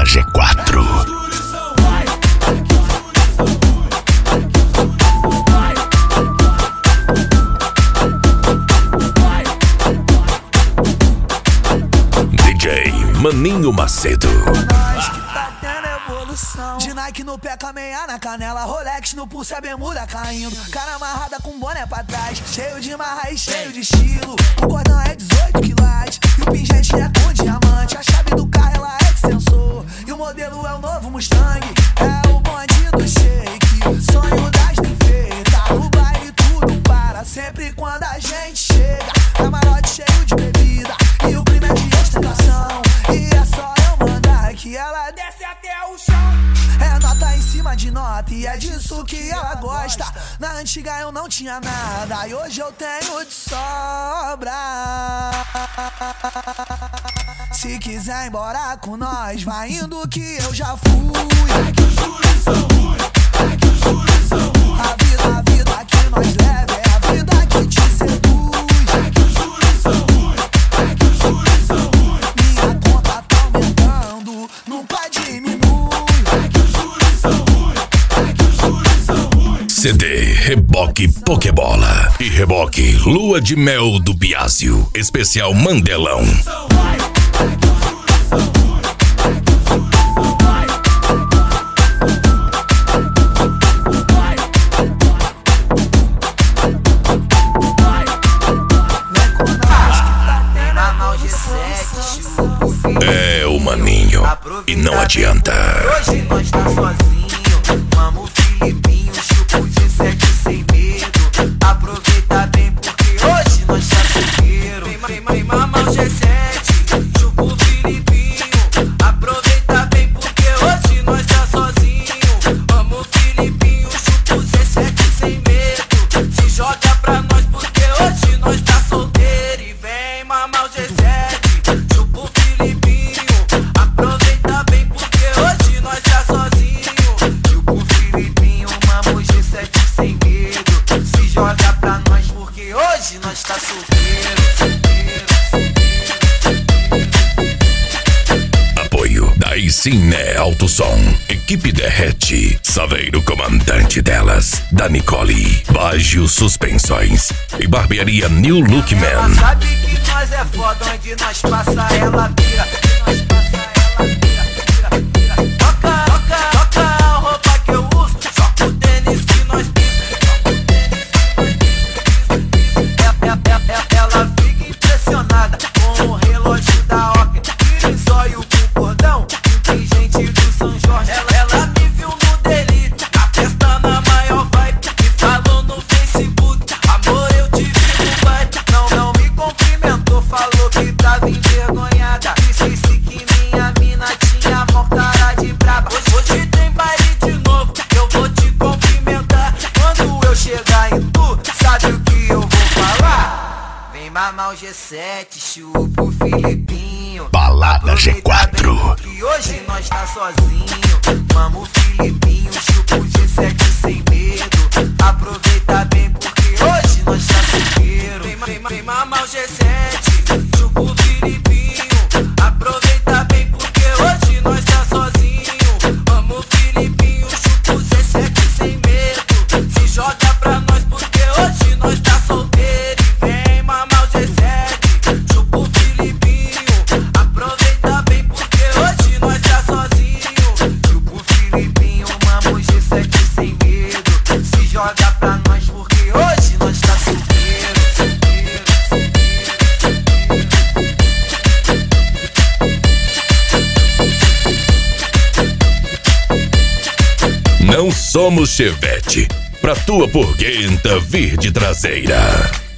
Balada G4. DJ Maninho Macedo. De Nike no pé, caminhar na canela, Rolex no pulso, a bermuda caindo, cara amarrada com boné pra trás, cheio de marra e cheio de estilo. O cordão é 18 quilates e o pingente é com diamante. A chave do carro ela é de sensor e o modelo é o novo Mustang. É o bonde do shake, sonho das defeitas. No baile tudo para, sempre quando a gente chega. Camarote cheio de bebida e o clima é de ostentação. E é só eu mandar que ela desce até o chão. É nota em cima de nota e é disso que ela gosta. Na antiga eu não tinha nada e hoje eu tenho de sobra. Se quiser ir embora com nós, vai indo que eu já fui. É que os juros são ruins, é que os juros são ruins. A vida que nós leva é a vida que te seduz. É que os juros são ruins, é que os juros são ruins. Minha conta tá aumentando, nunca diminui. CD Reboque Pokébola e Reboque Lua de Mel do Biásio, especial Mandelão. É o Maninho e não adianta. Hoje nós tá sozinho, vamos Filipinho, chupo de 7 sem medo. Aproveita bem porque hoje nós tá solteiro. Vem mamar o G7, chupo Filipinho. Aproveita bem porque hoje nós tá sozinho. Vamos Filipinho, chupo G7 sem medo. Se joga pra nós porque hoje nós tá solteiro. E vem mamar o G7, chupo Filipinho. Aproveita bem porque hoje nós tá sozinho. Chupo Filipinho, mamo G7 sem medo. Se joga pra nós porque hoje nós tá solteiro. Apoio da Cine Alto Som, Equipe Derrete, Saveiro comandante delas, da Nicole, Baggio Suspensões e Barbearia New Look Ela Man. sabe que nós é foda, onde nós passa ela vira. Toca a roupa que eu uso, joga o tênis que nós Ela fica impressionada com o relógio da Oca. Tira em zóio com o cordão, tem gente do São Jorge. Ela me viu no delírio, na festa na maior vibe. Me falou no Facebook, amor eu te vi no baile. Não me cumprimentou, falou que tava envergonhada. Disse que minha mina tinha mó cara de braba. Hoje tem baile de novo, eu vou te cumprimentar. Quando eu chegar em tu, sabe o que eu vou falar? Vem mamar o G7, chupa o Filipinho. Balada G4. Que hoje nós tá sozinho. Mamo o Filipinho, chupa o G7 sem medo. Aproveita bem porque hoje nós tá solteiro. Vem mamar o G7, chupa o Filipinho. Aproveita bem porque hoje nós tá sozinho. Mamo o Filipinho, chupa o G7 sem medo. Se joga pra nós porque hoje nós tá solteiro. E vem mamar o G7, chupa o Filipinho. Aproveita bem porque hoje nós tá sozinho. Chupa o Filipinho, mamo o G7 sem medo. Se joga pra nós porque hoje nós tá solteiro. Não somos Chevette, pra tua porguenta vir de traseira.